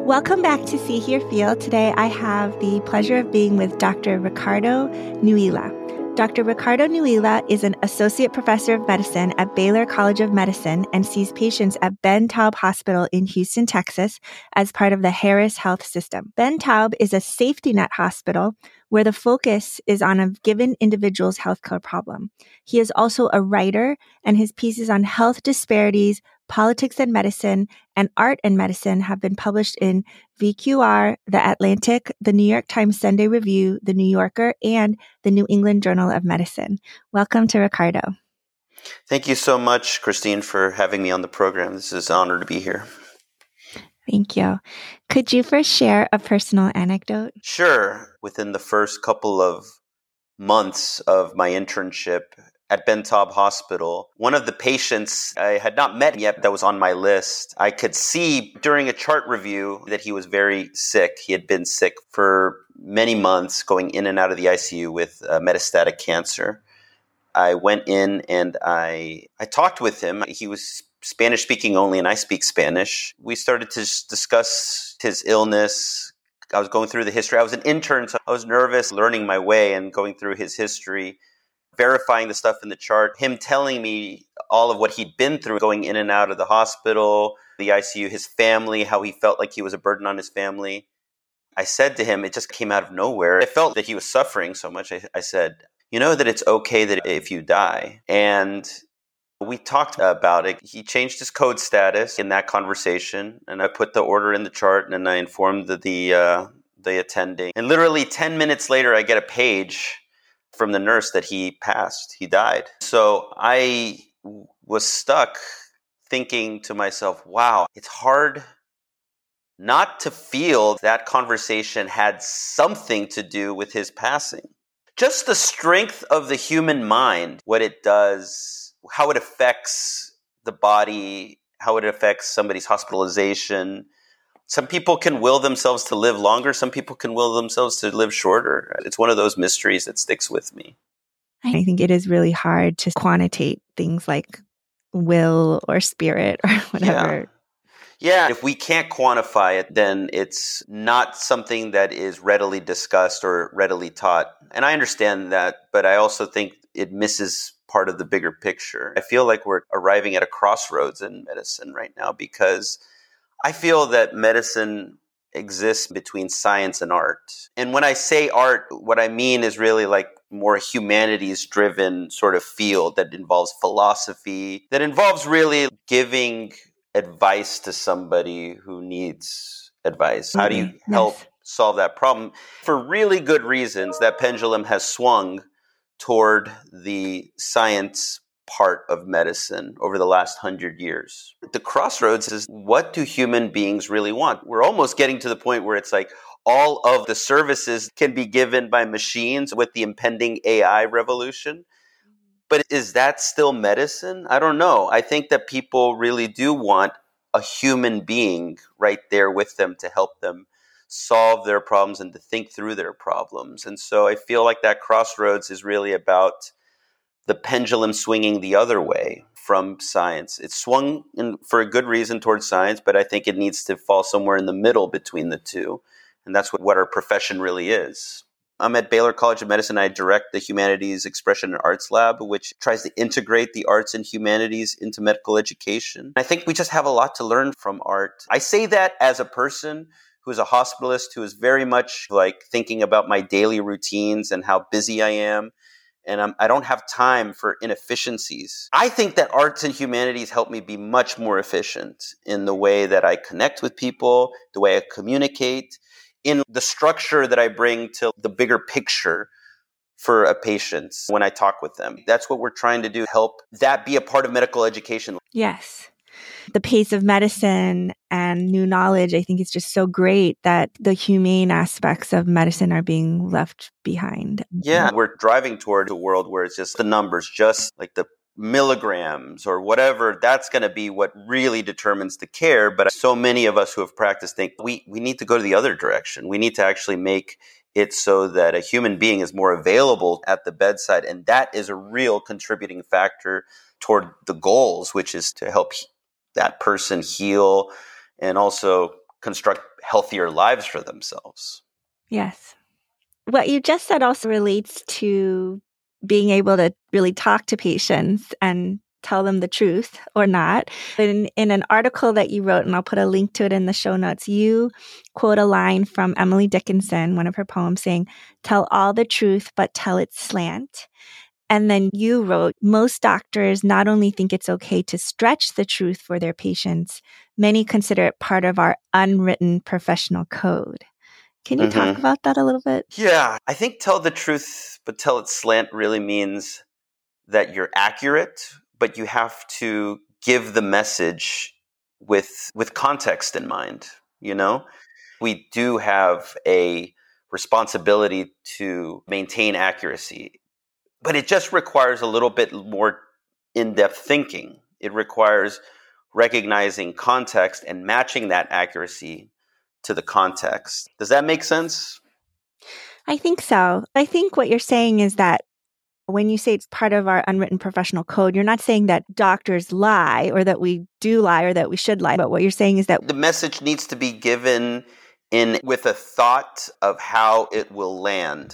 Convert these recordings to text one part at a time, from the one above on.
Welcome back to See, Hear, Feel. Today I have the pleasure of being with Dr. Ricardo Nuila. Dr. Ricardo Nuila is an associate professor of medicine at Baylor College of Medicine and sees patients at Ben Taub Hospital in Houston, Texas, as part of the Harris Health System. Ben Taub is a safety net hospital where the focus is on a given individual's healthcare problem. He is also a writer, and his pieces on health disparities, politics and medicine, and art and medicine have been published in VQR, The Atlantic, The New York Times Sunday Review, The New Yorker, and the New England Journal of Medicine. Welcome to Ricardo. Thank you so much, Christine, for having me on the program. This is an honor to be here. Thank you. Could you first share a personal anecdote? Sure. Within the first couple of months of my internship at Ben Taub Hospital, one of the patients I had not met yet that was on my list, I could see during a chart review that he was very sick. He had been sick for many months, going in and out of the ICU with metastatic cancer. I went in and I talked with him. He was Spanish speaking only, and I speak Spanish. We started to discuss his illness. I was going through the history. I was an intern, so I was nervous learning my way and going through his history, verifying the stuff in the chart, him telling me all of what he'd been through going in and out of the hospital, the ICU, his family, how he felt like he was a burden on his family. I said to him, it just came out of nowhere. I felt that he was suffering so much. I said, you know that it's okay that if you die. And we talked about it. He changed his code status in that conversation, and I put the order in the chart, and I informed the attending. And literally 10 minutes later, I get a page from the nurse that he passed. He died. So I was stuck thinking to myself, wow, it's hard not to feel that conversation had something to do with his passing. Just the strength of the human mind, what it does, how it affects the body, how it affects somebody's hospitalization. Some people can will themselves to live longer. Some people can will themselves to live shorter. It's one of those mysteries that sticks with me. I think it is really hard to quantitate things like will or spirit or whatever. Yeah, if we can't quantify it, then it's not something that is readily discussed or readily taught. And I understand that, but I also think it misses part of the bigger picture. I feel like we're arriving at a crossroads in medicine right now because I feel that medicine exists between science and art. And when I say art, what I mean is really like more humanities-driven sort of field that involves philosophy, that involves really giving advice to somebody who needs advice. How do you help solve that problem? For really good reasons, that pendulum has swung toward the science part of medicine over the last 100 years. The crossroads is, what do human beings really want? We're almost getting to the point where it's like all of the services can be given by machines with the impending AI revolution. But is that still medicine? I don't know. I think that people really do want a human being right there with them to help them solve their problems and to think through their problems. And so I feel like that crossroads is really about the pendulum swinging the other way from science. It swung for a good reason towards science, but I think it needs to fall somewhere in the middle between the two. And that's what our profession really is. I'm at Baylor College of Medicine. I direct the Humanities Expression and Arts Lab, which tries to integrate the arts and humanities into medical education. I think we just have a lot to learn from art. I say that as a person who's a hospitalist, who is very much like thinking about my daily routines and how busy I am. And I don't have time for inefficiencies. I think that arts and humanities help me be much more efficient in the way that I connect with people, the way I communicate, in the structure that I bring to the bigger picture for a patient when I talk with them. That's what we're trying to do, help that be a part of medical education. Yes. The pace of medicine and new knowledge, I think it's just so great that the humane aspects of medicine are being left behind. Yeah, we're driving toward a world where it's just the numbers, just like the milligrams or whatever. That's going to be what really determines the care. But so many of us who have practiced think we need to go to the other direction. We need to actually make it so that a human being is more available at the bedside. And that is a real contributing factor toward the goals, which is to help that person heal and also construct healthier lives for themselves. Yes. What you just said also relates to being able to really talk to patients and tell them the truth or not. In an article that you wrote, and I'll put a link to it in the show notes, you quote a line from Emily Dickinson, one of her poems, saying, "Tell all the truth, but tell it slant." And then you wrote, "Most doctors not only think it's okay to stretch the truth for their patients, many consider it part of our unwritten professional code." Can you talk about that a little bit? Yeah, I think tell the truth, but tell it slant really means that you're accurate, but you have to give the message with context in mind, you know? We do have a responsibility to maintain accuracy, but it just requires a little bit more in-depth thinking. It requires recognizing context and matching that accuracy to the context. Does that make sense? I think so. I think what you're saying is that when you say it's part of our unwritten professional code, you're not saying that doctors lie or that we do lie or that we should lie. But what you're saying is that the message needs to be given in with a thought of how it will land.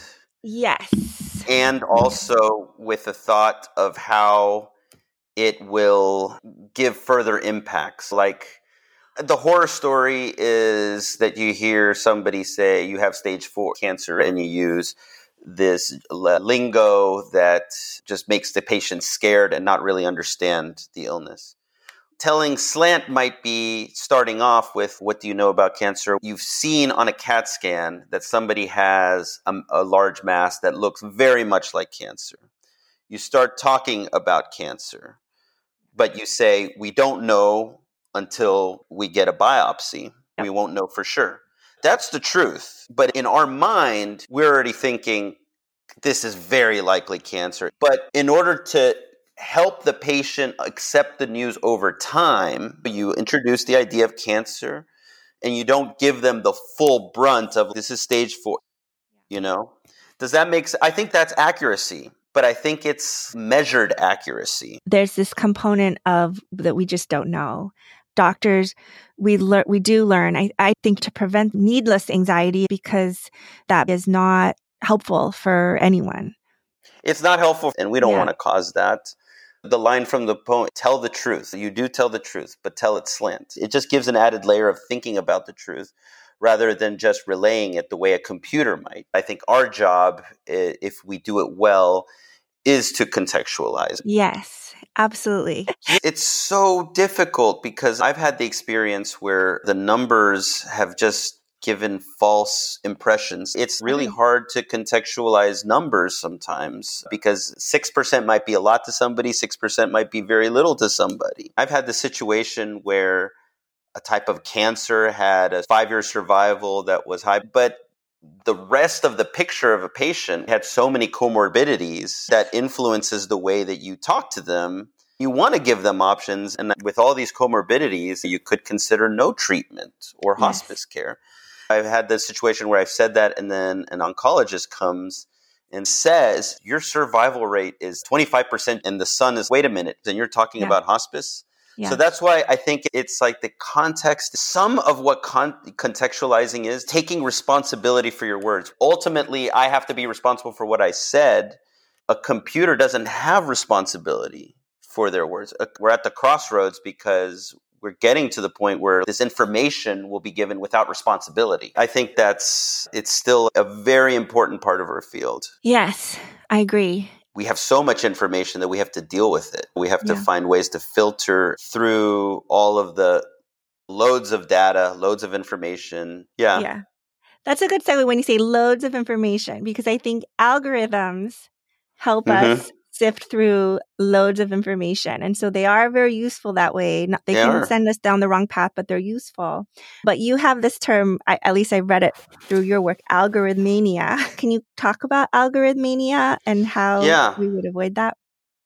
Yes. And also with a thought of how it will give further impacts. Like the horror story is that you hear somebody say you have stage 4 cancer and you use this lingo that just makes the patient scared and not really understand the illness. Telling slant might be starting off with, what do you know about cancer? You've seen on a CAT scan that somebody has a large mass that looks very much like cancer. You start talking about cancer, but you say, we don't know until we get a biopsy. We won't know for sure. That's the truth. But in our mind, we're already thinking, this is very likely cancer. But in order to help the patient accept the news over time, you introduce the idea of cancer and you don't give them the full brunt of this is stage 4, you know? Does that make sense? I think that's accuracy, but I think it's measured accuracy. There's this component of that we just don't know. Doctors, we do learn, I think, to prevent needless anxiety, because that is not helpful for anyone. It's not helpful, and we don't want to cause that. The line from the poem, tell the truth. You do tell the truth, but tell it slant. It just gives an added layer of thinking about the truth rather than just relaying it the way a computer might. I think our job, if we do it well, is to contextualize. Yes, absolutely. It's so difficult because I've had the experience where the numbers have just given false impressions. It's really hard to contextualize numbers sometimes because 6% might be a lot to somebody, 6% might be very little to somebody. I've had the situation where a type of cancer had a 5-year survival that was high, but the rest of the picture of a patient had so many comorbidities that influences the way that you talk to them. You want to give them options. And with all these comorbidities, you could consider no treatment or hospice care. I've had this situation where I've said that, and then an oncologist comes and says, your survival rate is 25%, and the son is, wait a minute, then you're talking about hospice? Yeah. So that's why I think it's like the context, some of what contextualizing is, taking responsibility for your words. Ultimately, I have to be responsible for what I said. A computer doesn't have responsibility for their words. We're at the crossroads because we're getting to the point where this information will be given without responsibility. I think it's still a very important part of our field. Yes, I agree. We have so much information that we have to deal with it. We have to find ways to filter through all of the loads of data, loads of information. Yeah. That's a good segue when you say loads of information, because I think algorithms help us sift through loads of information. And so they are very useful that way. They can send us down the wrong path, but they're useful. But you have this term, at least I read it through your work, algorithmania. Can you talk about algorithmania and how we would avoid that?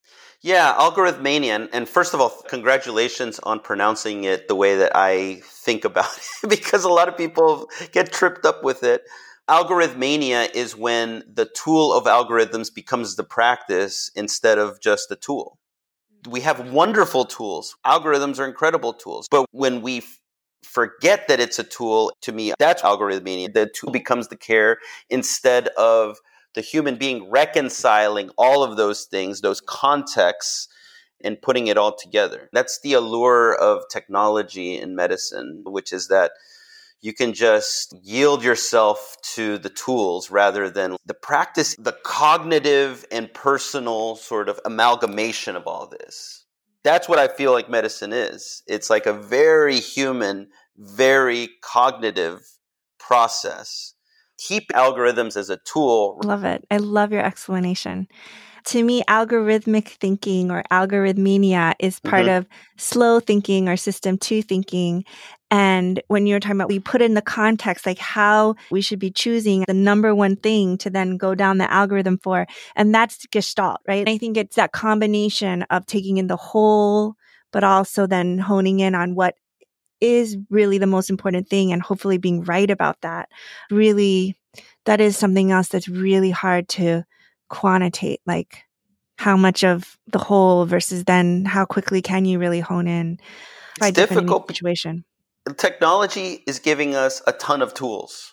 Yeah, algorithmania. And first of all, congratulations on pronouncing it the way that I think about it, because a lot of people get tripped up with it. Algorithmania is when the tool of algorithms becomes the practice instead of just the tool. We have wonderful tools. Algorithms are incredible tools. But when we forget that it's a tool, to me, that's algorithmia. The tool becomes the care instead of the human being reconciling all of those things, those contexts, and putting it all together. That's the allure of technology in medicine, which is that you can just yield yourself to the tools rather than the practice, the cognitive and personal sort of amalgamation of all this. That's what I feel like medicine is. It's like a very human, very cognitive process. Keep algorithms as a tool. Love it. I love your explanation. To me, algorithmic thinking or algorithmia is part of slow thinking or system 2 thinking. And when you're talking about, we put in the context, like how we should be choosing the number one thing to then go down the algorithm for. And that's Gestalt, right? I think it's that combination of taking in the whole, but also then honing in on what is really the most important thing and hopefully being right about that. Really, that is something else that's really hard to quantitate, like how much of the whole versus then how quickly can you really hone in by It's difficult. Situation. Technology is giving us a ton of tools,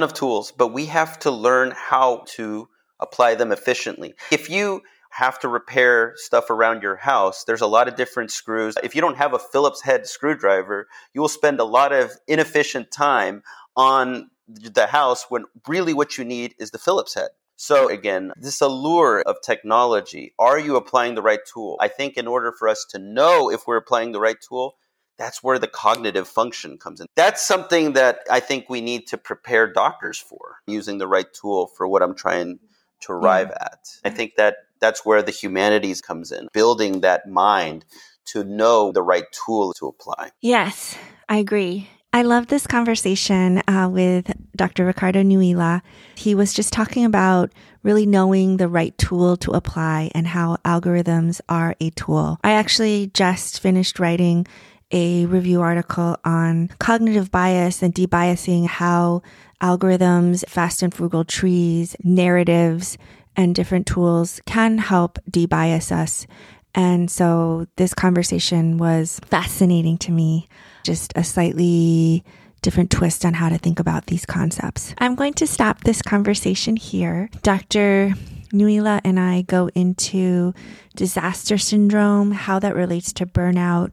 but we have to learn how to apply them efficiently. If you have to repair stuff around your house, there's a lot of different screws. If you don't have a Phillips head screwdriver, you will spend a lot of inefficient time on the house when really what you need is the Phillips head. So again, this allure of technology, are you applying the right tool? I think in order for us to know if we're applying the right tool, that's where the cognitive function comes in. That's something that I think we need to prepare doctors for, using the right tool for what I'm trying to arrive at. I think that that's where the humanities comes in, building that mind to know the right tool to apply. Yes, I agree. I love this conversation with Dr. Ricardo Nuila. He was just talking about really knowing the right tool to apply and how algorithms are a tool. I actually just finished writing a review article on cognitive bias and debiasing, how algorithms, fast and frugal trees, narratives, and different tools can help debias us. And so this conversation was fascinating to me, just a slightly different twist on how to think about these concepts. I'm going to stop this conversation here. Dr. Nuila and I go into disaster syndrome, how that relates to burnout,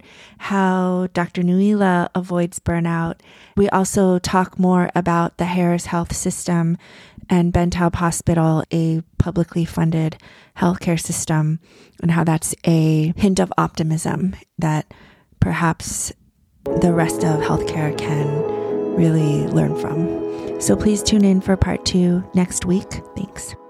how Dr. Nuila avoids burnout. We also talk more about the Harris Health System and Bentaub Hospital, a publicly funded healthcare system, and how that's a hint of optimism that perhaps the rest of healthcare can really learn from. So please tune in for part 2 next week. Thanks.